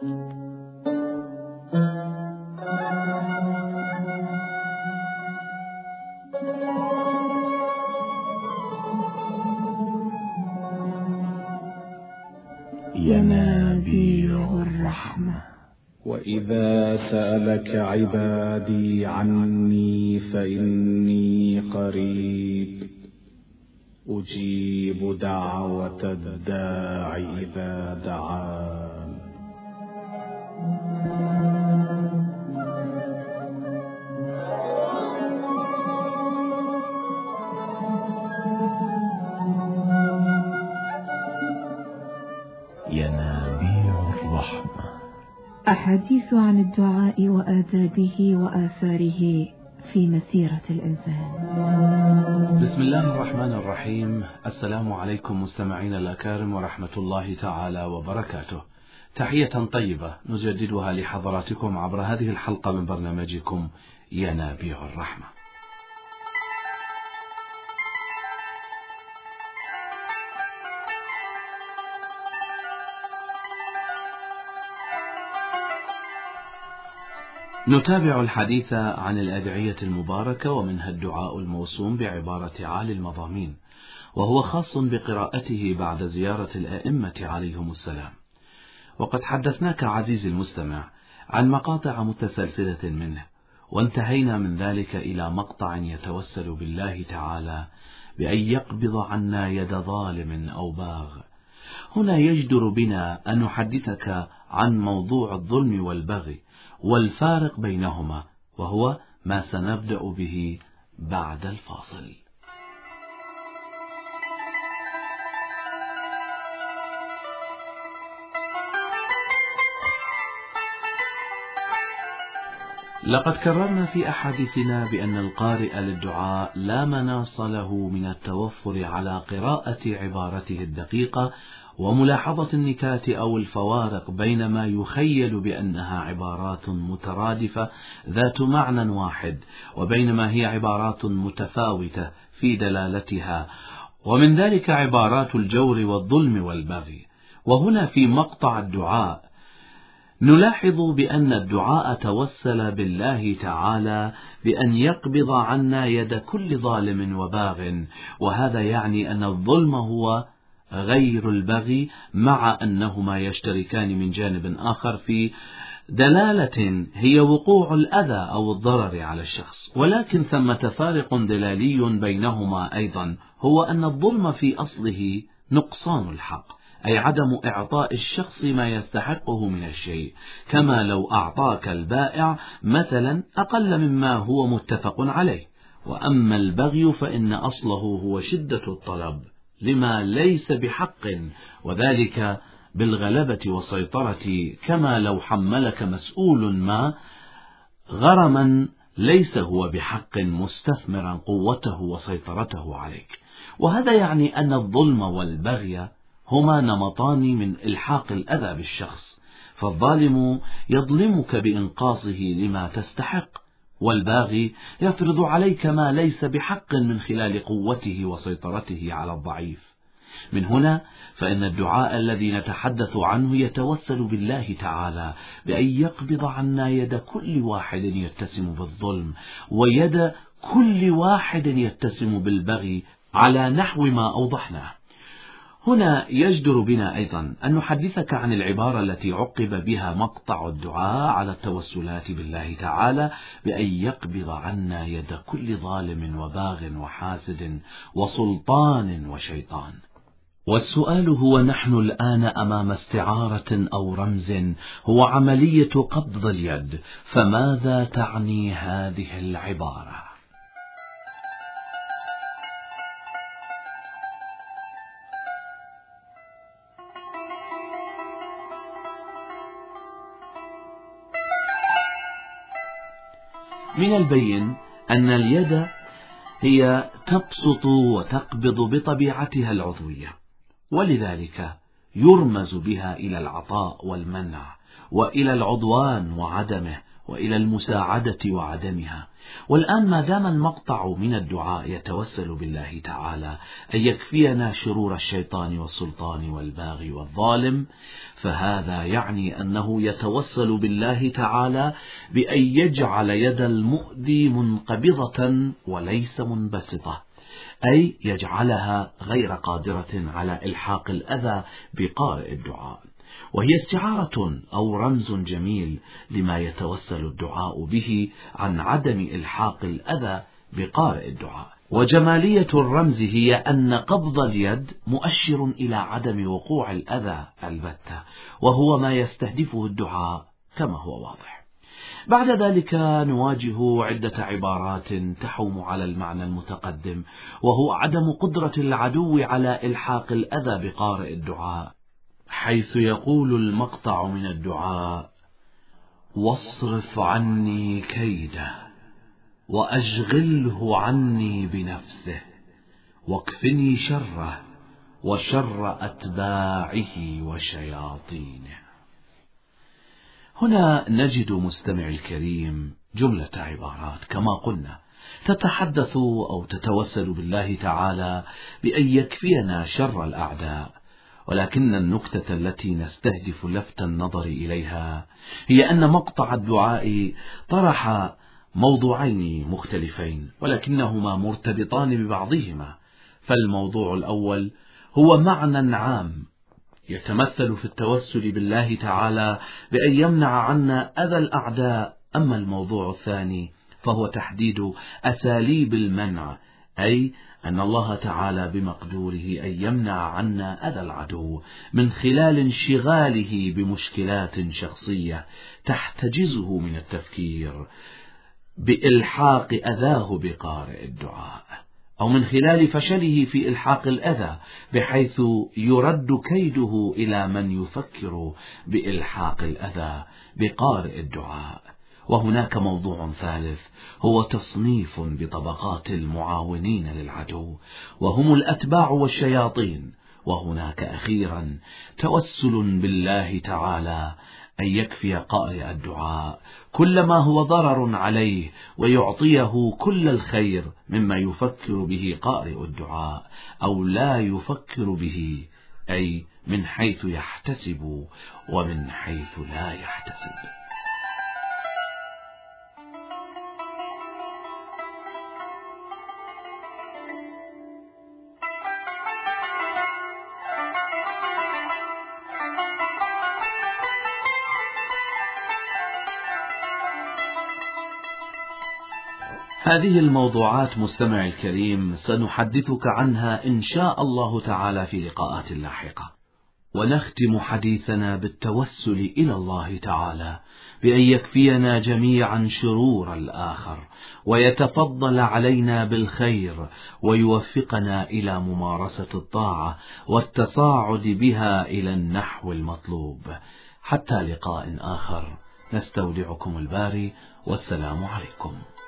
ينابيع الرحمة. وإذا سألك عبادي عني فإني قريب أجيب دعوة الداع إذا دعان. ينابيع الرحمة. أحاديث عن الدعاء وآدابه وآثاره في مسيرة الإنسان. بسم الله الرحمن الرحيم. السلام عليكم مستمعين الأكارم ورحمة الله تعالى وبركاته. تحية طيبة نجددها لحضراتكم عبر هذه الحلقة من برنامجكم ينابيع الرحمة. نتابع الحديث عن الأدعية المباركة، ومنها الدعاء الموسوم بعبارة عالي المضامين، وهو خاص بقراءته بعد زيارة الأئمة عليهم السلام. وقد حدثناك عزيزي المستمع عن مقاطع متسلسلة منه، وانتهينا من ذلك إلى مقطع يتوسل بالله تعالى بأن يقبض عنا يد ظالم أو باغ. هنا يجدر بنا أن نحدثك عن موضوع الظلم والبغي والفارق بينهما، وهو ما سنبدأ به بعد الفاصل. لقد كررنا في أحاديثنا بأن القارئ للدعاء لا مناص له من التوفر على قراءة عبارته الدقيقة وملاحظة النكات أو الفوارق بين ما يخيل بأنها عبارات مترادفة ذات معنى واحد، وبين ما هي عبارات متفاوتة في دلالتها، ومن ذلك عبارات الجور والظلم والبغي. وهنا في مقطع الدعاء نلاحظ بأن الدعاء توسل بالله تعالى بأن يقبض عنا يد كل ظالم وباغ، وهذا يعني أن الظلم هو غير البغي، مع أنهما يشتركان من جانب آخر في دلالة هي وقوع الأذى أو الضرر على الشخص، ولكن ثمة فارق دلالي بينهما أيضا، هو أن الظلم في أصله نقصان الحق، أي عدم إعطاء الشخص ما يستحقه من الشيء، كما لو أعطاك البائع مثلا أقل مما هو متفق عليه. وأما البغي فإن أصله هو شدة الطلب لما ليس بحق، وذلك بالغلبة والسيطرة، كما لو حملك مسؤول ما غرما ليس هو بحق مستثمرا قوته وسيطرته عليك. وهذا يعني أن الظلم والبغي هما نمطان من إلحاق الأذى بالشخص، فالظالم يظلمك بإنقاصه لما تستحق، والباغي يفرض عليك ما ليس بحق من خلال قوته وسيطرته على الضعيف. من هنا فإن الدعاء الذي نتحدث عنه يتوسل بالله تعالى بأن يقبض عنا يد كل واحد يتسم بالظلم ويد كل واحد يتسم بالبغي على نحو ما أوضحناه. هنا يجدر بنا أيضا أن نحدثك عن العبارة التي عقب بها مقطع الدعاء على التوسلات بالله تعالى بأن يقبض عنا يد كل ظالم وباغ وحاسد وسلطان وشيطان. والسؤال هو: نحن الآن أمام استعارة أو رمز هو عملية قبض اليد، فماذا تعني هذه العبارة؟ من البين أن اليد هي تبسط وتقبض بطبيعتها العضوية، ولذلك يرمز بها إلى العطاء والمنع، وإلى العدوان وعدمه، وإلى المساعدة وعدمها. والآن ما دام المقطع من الدعاء يتوسل بالله تعالى أن يكفينا شرور الشيطان والسلطان والباغي والظالم، فهذا يعني أنه يتوسل بالله تعالى بأن يجعل يد المؤذي منقبضة وليس منبسطة، أي يجعلها غير قادرة على إلحاق الأذى بقارئ الدعاء، وهي استعارة أو رمز جميل لما يتوسل الدعاء به عن عدم إلحاق الأذى بقارئ الدعاء. وجمالية الرمز هي أن قبض اليد مؤشر إلى عدم وقوع الأذى البتة، وهو ما يستهدفه الدعاء كما هو واضح. بعد ذلك نواجه عدة عبارات تحوم على المعنى المتقدم، وهو عدم قدرة العدو على إلحاق الأذى بقارئ الدعاء، حيث يقول المقطع من الدعاء: واصرف عني كيده وأشغله عني بنفسه واكفني شره وشر أتباعه وشياطينه. هنا نجد مستمع الكريم جملة عبارات كما قلنا تتحدث أو تتوسل بالله تعالى بأن يكفينا شر الأعداء، ولكن النكتة التي نستهدف لفت النظر إليها هي أن مقطع الدعاء طرح موضوعين مختلفين ولكنهما مرتبطان ببعضهما. فالموضوع الأول هو معنى عام يتمثل في التوسل بالله تعالى بأن يمنع عنا أذى الأعداء، أما الموضوع الثاني فهو تحديد أساليب المنع، أي أن الله تعالى بمقدوره أن يمنع عنا أذى العدو من خلال انشغاله بمشكلات شخصية تحتجزه من التفكير بإلحاق أذاه بقارئ الدعاء، أو من خلال فشله في إلحاق الأذى بحيث يرد كيده إلى من يفكر بإلحاق الأذى بقارئ الدعاء. وهناك موضوع ثالث هو تصنيف بطبقات المعاونين للعدو، وهم الأتباع والشياطين. وهناك أخيرا توسل بالله تعالى أن يكفي قارئ الدعاء كل ما هو ضرر عليه ويعطيه كل الخير مما يفكر به قارئ الدعاء أو لا يفكر به، أي من حيث يحتسب ومن حيث لا يحتسب. هذه الموضوعات مستمع الكريم سنحدثك عنها إن شاء الله تعالى في لقاءات لاحقة. ونختم حديثنا بالتوسل إلى الله تعالى بأن يكفينا جميعا شرور الآخر ويتفضل علينا بالخير ويوفقنا إلى ممارسة الطاعة والتصاعد بها إلى النحو المطلوب. حتى لقاء آخر، نستودعكم الباري، والسلام عليكم.